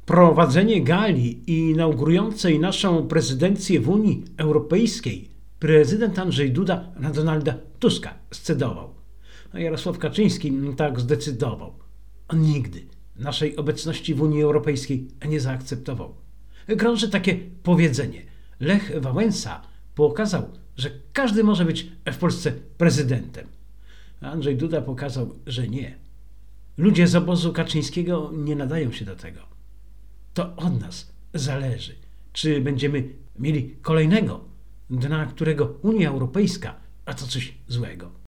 wprowadzenie gali inaugurującej naszą prezydencję w Unii Europejskiej prezydent Andrzej Duda na Donalda Tuska scedował. Jarosław Kaczyński tak zdecydował. On nigdy naszej obecności w Unii Europejskiej nie zaakceptował. Krąży takie powiedzenie. Lech Wałęsa pokazał, że każdy może być w Polsce prezydentem. Andrzej Duda pokazał, że nie. Ludzie z obozu Kaczyńskiego nie nadają się do tego. To od nas zależy, czy będziemy mieli kolejnego, dla którego Unia Europejska to coś złego.